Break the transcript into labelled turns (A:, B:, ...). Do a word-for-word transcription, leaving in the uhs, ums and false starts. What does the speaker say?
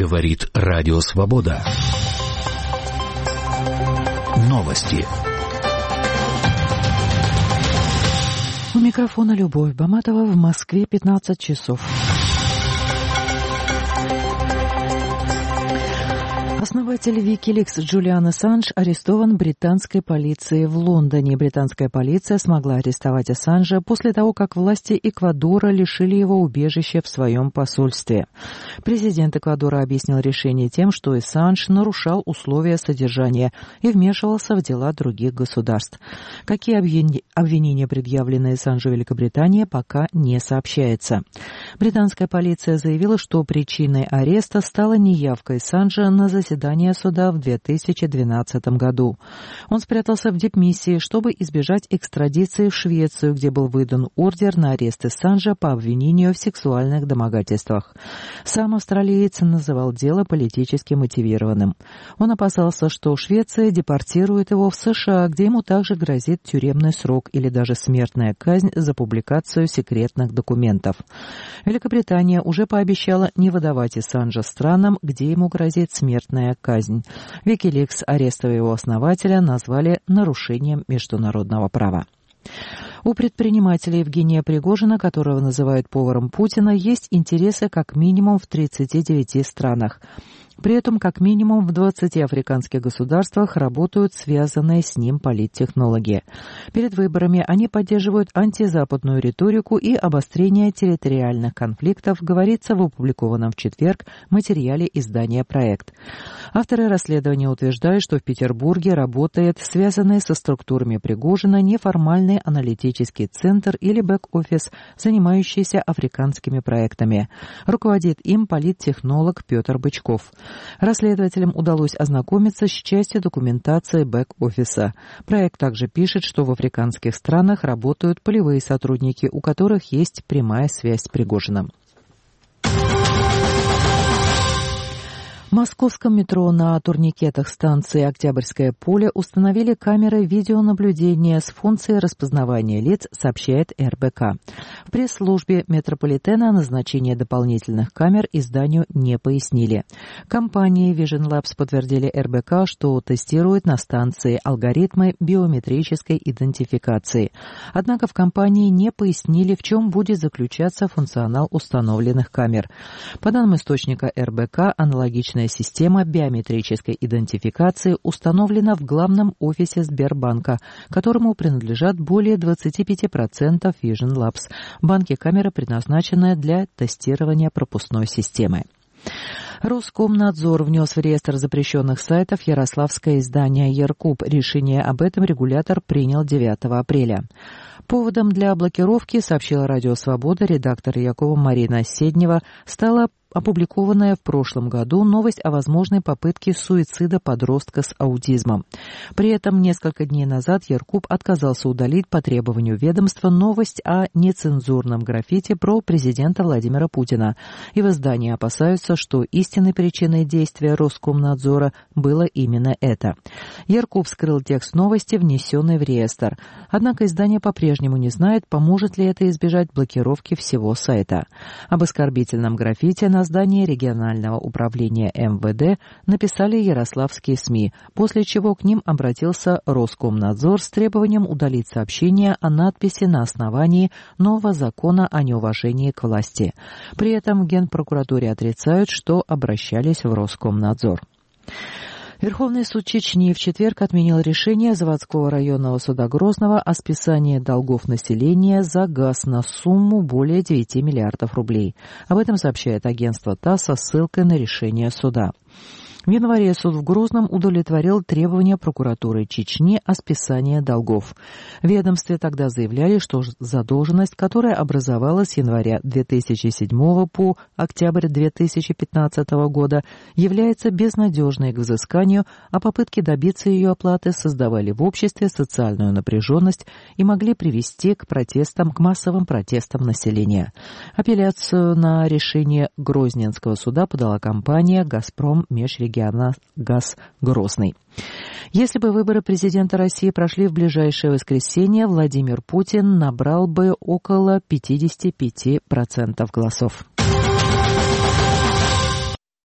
A: Говорит Радио Свобода. Новости.
B: У микрофона Любовь Баматова. В Москве пятнадцать часов. Основатель Wikileaks Джулиан Ассанж арестован британской полицией в Лондоне. Британская полиция смогла арестовать Ассанжа после того, как власти Эквадора лишили его убежища в своем посольстве. Президент Эквадора объяснил решение тем, что Ассанж нарушал условия содержания и вмешивался в дела других государств. Какие обвинения предъявлены Ассанжу в Великобритании, пока не сообщается. Британская полиция заявила, что причиной ареста стала неявка Ассанжа на заседание заседания суда в две тысячи двенадцатом году. Он спрятался в дипмиссии, чтобы избежать экстрадиции в Швецию, где был выдан ордер на арест Ассанжа по обвинению в сексуальных домогательствах. Сам австралиец называл дело политически мотивированным. Он опасался, что Швеция депортирует его в США, где ему также грозит тюремный срок или даже смертная казнь за публикацию секретных документов. Великобритания уже пообещала не выдавать Ассанжа странам, где ему грозит смертная казнь. Wikileaks арест его основателя назвали нарушением международного права. У предпринимателя Евгения Пригожина, которого называют поваром Путина, есть интересы как минимум в тридцати девяти странах. При этом как минимум в двадцати африканских государствах работают связанные с ним политтехнологи. Перед выборами они поддерживают антизападную риторику и обострение территориальных конфликтов, говорится в опубликованном в четверг материале издания «Проект». Авторы расследования утверждают, что в Петербурге работает связанный со структурами Пригожина неформальный аналитический центр или бэк-офис, занимающийся африканскими проектами. Руководит им политтехнолог Петр Бычков. Расследователям удалось ознакомиться с частью документации бэк-офиса. Проект также пишет, что в африканских странах работают полевые сотрудники, у которых есть прямая связь с Пригожиным. В московском метро на турникетах станции «Октябрьское поле» установили камеры видеонаблюдения с функцией распознавания лиц, сообщает эр бэ ка. В пресс-службе метрополитена о назначении дополнительных камер изданию не пояснили. Компании Vision Labs подтвердили эр бэ ка, что тестирует на станции алгоритмы биометрической идентификации. Однако в компании не пояснили, в чем будет заключаться функционал установленных камер. По данным источника эр бэ ка, аналогичная система биометрической идентификации установлена в главном офисе Сбербанка, которому принадлежат более двадцати пяти процентов Vision Labs. В банке камера предназначена для тестирования пропускной системы. Роскомнадзор внес в реестр запрещенных сайтов ярославское издание «Яркуб». Решение об этом регулятор принял девятого апреля. Поводом для блокировки, сообщила Радио Свобода редактор Якова Марина Седнева, стала опубликованная в прошлом году новость о возможной попытке суицида подростка с аутизмом. При этом несколько дней назад Яркуб отказался удалить по требованию ведомства новость о нецензурном граффити про президента Владимира Путина. И в издании опасаются, что истинной причиной действия Роскомнадзора было именно это. Яркуб скрыл текст новости, внесенной в реестр. Однако издание по-прежнему не знает, поможет ли это избежать блокировки всего сайта. Об оскорбительном граффити на здании регионального управления эм вэ дэ написали ярославские СМИ, после чего к ним обратился Роскомнадзор с требованием удалить сообщение о надписи на основании нового закона о неуважении к власти. При этом в Генпрокуратуре отрицают, что обращались в Роскомнадзор. Верховный суд Чечни в четверг отменил решение заводского районного суда Грозного о списании долгов населения за газ на сумму более девяти миллиардов рублей. Об этом сообщает агентство ТАСС со ссылкой на решение суда. В январе суд в Грозном удовлетворил требования прокуратуры Чечни о списании долгов. В ведомстве тогда заявляли, что задолженность, которая образовалась с января две тысячи седьмого по октябрь две тысячи пятнадцатого года, является безнадежной к взысканию, а попытки добиться ее оплаты создавали в обществе социальную напряженность и могли привести к протестам, к массовым протестам населения. Апелляцию на решение Грозненского суда подала компания «Газпром Межрегионгаз Грозный». Если бы выборы президента России прошли в ближайшее воскресенье, Владимир Путин набрал бы около пятидесяти пяти процентов голосов.